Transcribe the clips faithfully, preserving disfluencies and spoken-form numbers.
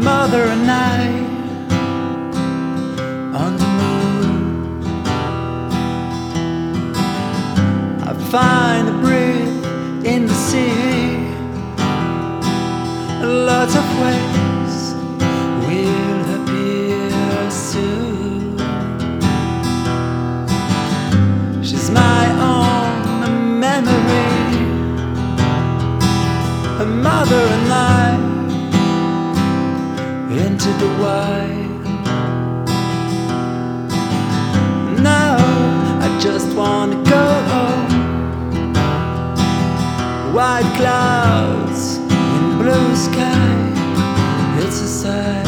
mother and I on the moon. I find a breath in the sea. Lots of ways will appear soon. She's my own memory, her mother and I into the wild. Now I just wanna go home. White clouds in blue sky, it's a sign.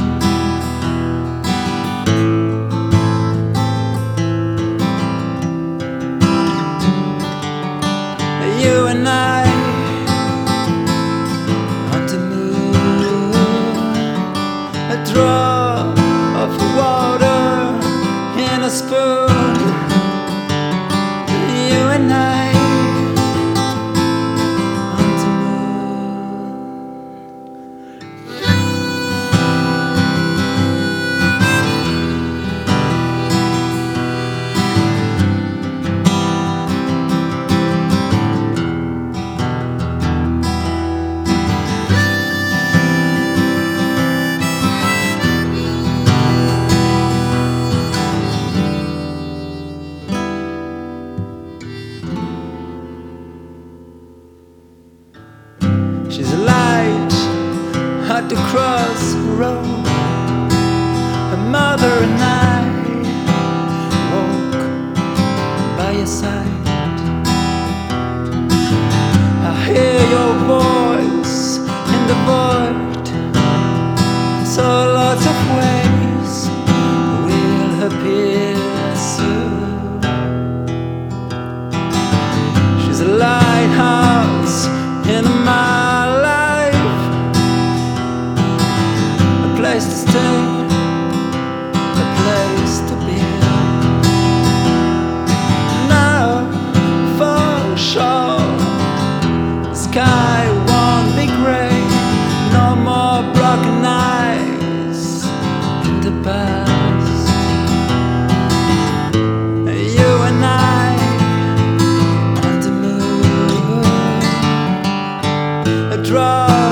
You and I on the moon, a drop of water in a spoon. You and I on the moon. She's a light at the crossroad. Her mother and I walk by your side. I hear your voice in the void. So lots of ways will appear soon. She's a lighthouse in my life, a place to stay, a place to be. Now for sure the sky won't be grey. No more broken eyes in the past. You and I on the moon, a drop